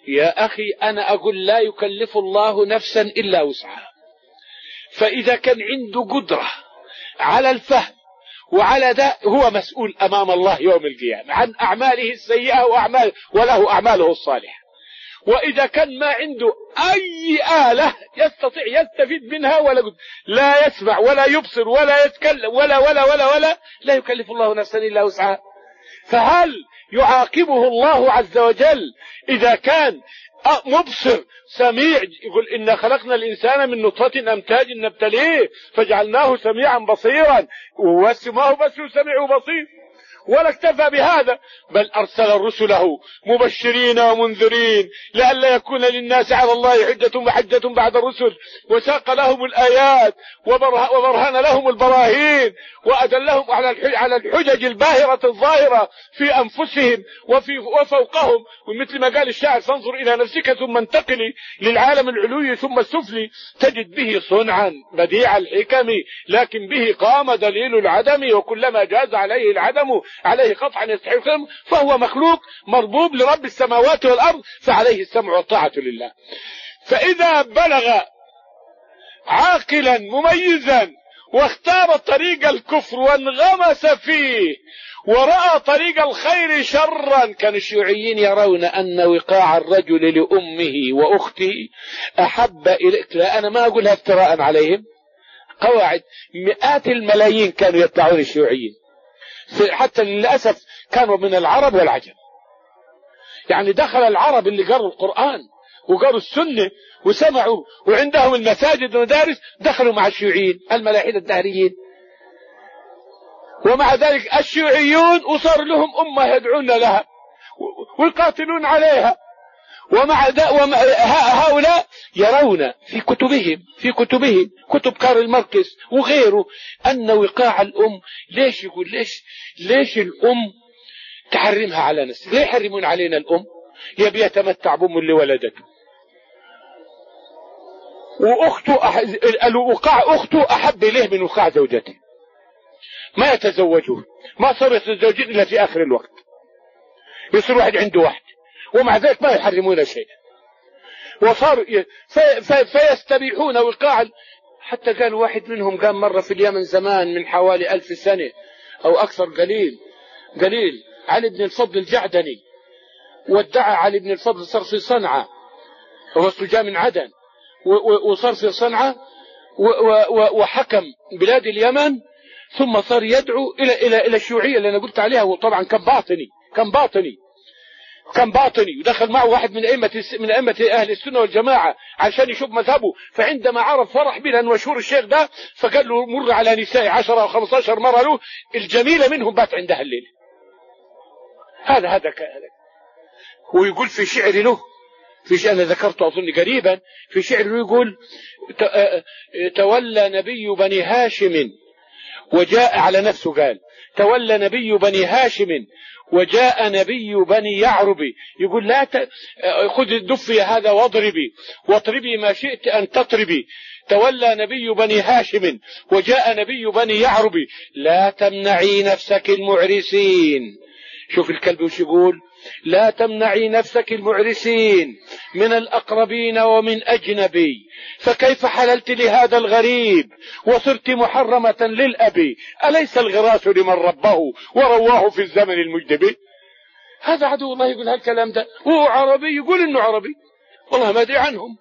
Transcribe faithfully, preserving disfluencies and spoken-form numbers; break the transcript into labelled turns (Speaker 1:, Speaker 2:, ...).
Speaker 1: يا أخي أنا أقول لا يكلف الله نفسا إلا وسعها، فإذا كان عنده قدرة على الفهم وعلى ده هو مسؤول أمام الله يوم القيامة عن أعماله السيئة وأعمال وله أعماله الصالحة. وإذا كان ما عنده أي آلة يستطيع يستفيد منها ولا لا يسمع ولا يبصر ولا يتكلم ولا ولا ولا ولا لا يكلف الله نفسا إلا وسعها. فهل يعاقبه الله عز وجل إذا كان مبصر سميع؟ يقول إنا خلقنا الإنسان من نطفة أمتاج نبتليه فجعلناه سميعا بصيرا، واسمه بس سميع بصير. ولا اكتفى بهذا بل أرسل رسله مبشرين ومنذرين لئلا يكون للناس على الله حجة وحجة بعد الرسل، وساق لهم الآيات وبرهن لهم البراهين وأدلهم على الحجج الباهرة الظاهرة في أنفسهم وفي وفوقهم. ومثل ما قال الشاعر: فانظر إلى نفسك ثم انتقلي للعالم العلوي ثم السفلي تجد به صنعا بديع الحكم لكن به قام دليل العدم، وكلما جاز عليه العدم عليه قطعا يستحقهم، فهو مخلوق مربوب لرب السماوات والأرض فعليه السمع والطاعة لله. فإذا بلغ عاقلا مميزا واختار طريق الكفر وانغمس فيه ورأى طريق الخير شرا، كان الشيوعيين يرون أن وقاع الرجل لأمه وأخته أحب إليك. لا أنا ما أقولها افتراء عليهم، قواعد مئات الملايين كانوا يتبعون الشيوعيين، حتى للأسف كانوا من العرب والعجم. يعني دخل العرب اللي قروا القرآن وقروا السنة وسمعوا وعندهم المساجد والمدارس دخلوا مع الشيوعيين الملاحدة الدهريين، ومع ذلك الشيوعيون وصار لهم أمة يدعون لها ويقاتلون عليها. ومع ومع هؤلاء يرون في كتبهم في كتبهم كتب كارل ماركس وغيره أن وقاع الأم، ليش يقول ليش ليش الأم تحرمها على نفسها؟ ليه يحرمون علينا الأم؟ يبي يتمتع بأم اللي ولدته، وأخته أح... الوقاع أخته أحب إليه من وقاع زوجته، ما يتزوجون، ما صاروا يتزوجون إلا في آخر الوقت، يصير واحد عنده واحد ومع ذلك ما يحرمون شيء، وصار ي... في... في... فيستبيحون وقاعا. حتى قال واحد منهم قام مرة في اليمن زمان من حوالي ألف سنة أو أكثر قليل قليل علي بن الفضل الجعدني، وادعى علي بن الفضل صار في صنعاء، هو جاء من عدن وصار في صنعاء وحكم بلاد اليمن، ثم صار يدعو إلى إلى إلى الشيوعية اللي أنا قلت عليها، وطبعا كان باطني كان باطني كان باطني ودخل معه واحد من أئمة من أئمة أهل السنة والجماعة عشان يشوف مذهبه. فعندما عرف فرح به لأنه مشهور الشيخ ده، فقال له مر على نساء عشرة أو خمسة عشر مرة له، الجميلة منهم بات عندها الليل. هذا هذا ويقول في شعر له، في شعر أنا ذكرته أظن قريبا، في شعر له يقول: تولى نبي بني هاشم وجاء على نفسه، قال تولى نبي بني هاشم وجاء نبي بني يعرب، يقول لا ت... خذ الدفي هذا واضربي واطربي ما شئت أن تطربي، تولى نبي بني هاشم وجاء نبي بني يعرب، لا تمنعي نفسك المعرسين. شوف الكلب وش يقول: لا تمنعي نفسك المعرسين من الأقربين ومن أجنبي، فكيف حللت لهذا الغريب وصرت محرمة للأبي، أليس الغراس لمن ربه ورواه في الزمن المجدبي. هذا عدو الله يقول هالكلام ده، وهو عربي يقول إنه عربي، والله ما أدري عنهم.